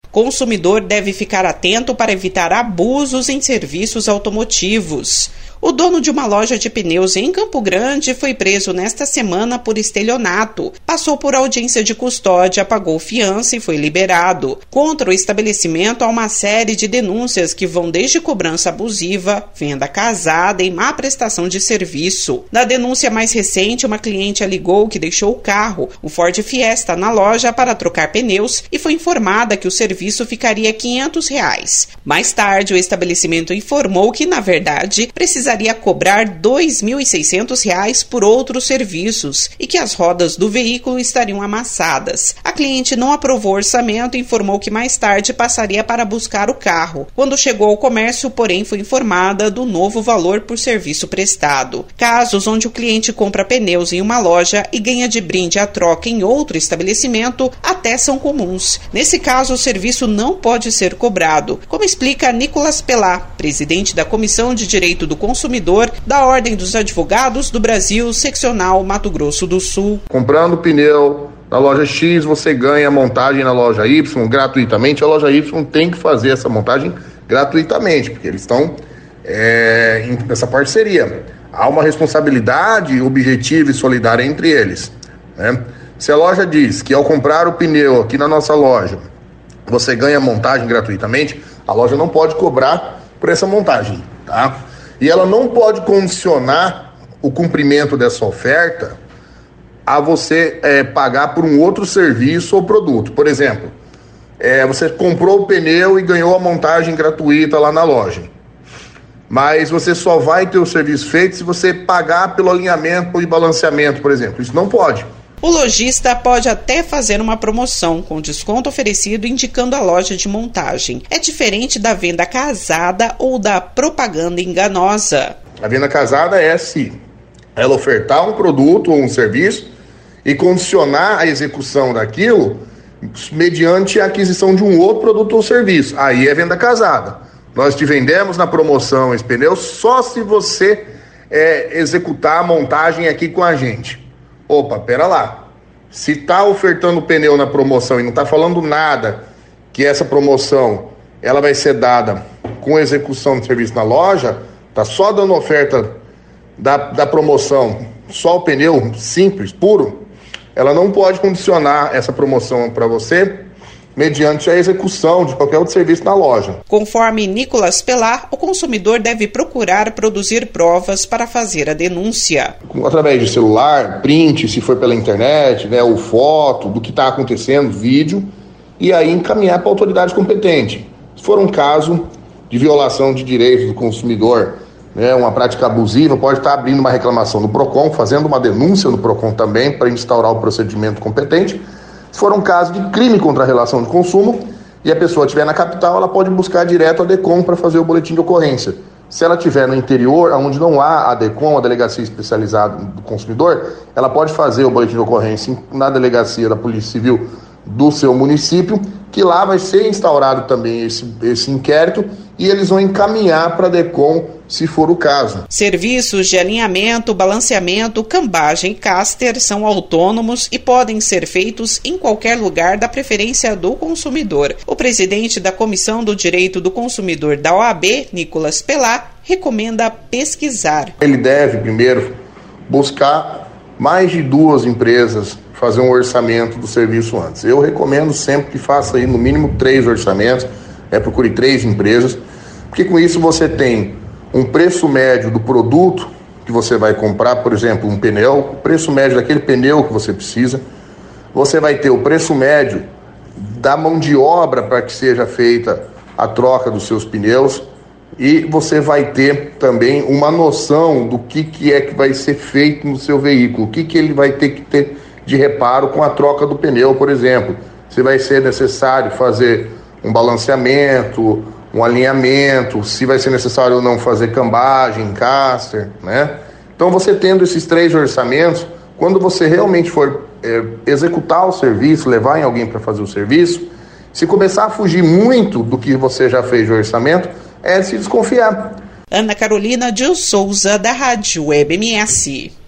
Consumidor deve ficar atento para evitar abusos em serviços automotivos. O dono de uma loja de pneus em Campo Grande foi preso nesta semana por estelionato. Passou por audiência de custódia, pagou fiança e foi liberado. Contra o estabelecimento há uma série de denúncias que vão desde cobrança abusiva, venda casada e má prestação de serviço. Na denúncia mais recente, uma cliente alegou que deixou o carro, o Ford Fiesta, na loja para trocar pneus e foi informada que o serviço ficaria R$500. Mais tarde, o estabelecimento informou que, na verdade, precisaria cobrar R$ 2.600 por outros serviços e que as rodas do veículo estariam amassadas. A cliente não aprovou o orçamento e informou que mais tarde passaria para buscar o carro. Quando chegou ao comércio, porém, foi informada do novo valor por serviço prestado. Casos onde o cliente compra pneus em uma loja e ganha de brinde a troca em outro estabelecimento até são comuns. Nesse caso, o serviço não pode ser cobrado, como explica Nicolas Pelá, presidente da Comissão de Direito do Consumidor da Ordem dos Advogados do Brasil, seccional Mato Grosso do Sul. Comprando pneu na loja X, você ganha a montagem na loja Y gratuitamente. A loja Y tem que fazer essa montagem gratuitamente, porque eles estão nessa parceria. Há uma responsabilidade objetiva e solidária entre eles, né? Se a loja diz que ao comprar o pneu aqui na nossa loja, você ganha a montagem gratuitamente, a loja não pode cobrar por essa montagem, tá? E ela não pode condicionar o cumprimento dessa oferta a você pagar por um outro serviço ou produto. Por exemplo, você comprou o pneu e ganhou a montagem gratuita lá na loja. Mas você só vai ter o serviço feito se você pagar pelo alinhamento e balanceamento, por exemplo. Isso não pode. O lojista pode até fazer uma promoção com desconto oferecido indicando a loja de montagem. É diferente da venda casada ou da propaganda enganosa. A venda casada é se ela ofertar um produto ou um serviço e condicionar a execução daquilo mediante a aquisição de um outro produto ou serviço. Aí é venda casada. Nós te vendemos na promoção esse pneu só se você executar a montagem aqui com a gente. Opa, pera lá, se está ofertando o pneu na promoção e não está falando nada que essa promoção ela vai ser dada com execução de serviço na loja, está só dando oferta da promoção, só o pneu simples, puro, ela não pode condicionar essa promoção para você mediante a execução de qualquer outro serviço na loja. Conforme Nicolas Pelá, o consumidor deve procurar produzir provas para fazer a denúncia. Através de celular, print, se for pela internet, né, ou foto do que está acontecendo, vídeo, e aí encaminhar para a autoridade competente. Se for um caso de violação de direitos do consumidor, né, uma prática abusiva, pode estar abrindo uma reclamação no PROCON, fazendo uma denúncia no PROCON também para instaurar o procedimento competente. Se for um caso de crime contra a relação de consumo e a pessoa estiver na capital, ela pode buscar direto a DECOM para fazer o boletim de ocorrência. Se ela estiver no interior, onde não há a DECOM, a Delegacia Especializada do Consumidor, ela pode fazer o boletim de ocorrência na Delegacia da Polícia Civil do seu município, que lá vai ser instaurado também esse inquérito e eles vão encaminhar para a DECOM se for o caso. Serviços de alinhamento, balanceamento, cambagem e caster são autônomos e podem ser feitos em qualquer lugar da preferência do consumidor. O presidente da Comissão do Direito do Consumidor da OAB, Nicolas Pelá, recomenda pesquisar. Ele deve primeiro buscar mais de 2 empresas fazer um orçamento do serviço antes. Eu recomendo sempre que faça aí no mínimo 3 orçamentos, procure 3 empresas, porque com isso você tem um preço médio do produto que você vai comprar, por exemplo, um pneu, o preço médio daquele pneu que você precisa, você vai ter o preço médio da mão de obra para que seja feita a troca dos seus pneus e você vai ter também uma noção do que é que vai ser feito no seu veículo, o que ele vai ter que ter de reparo com a troca do pneu, por exemplo. Se vai ser necessário fazer um balanceamento, um alinhamento, se vai ser necessário ou não fazer cambagem, caster, né? Então você tendo esses 3 orçamentos, quando você realmente for executar o serviço, levar em alguém para fazer o serviço, se começar a fugir muito do que você já fez de orçamento, é se desconfiar. Ana Carolina de Souza, da Rádio Web MS.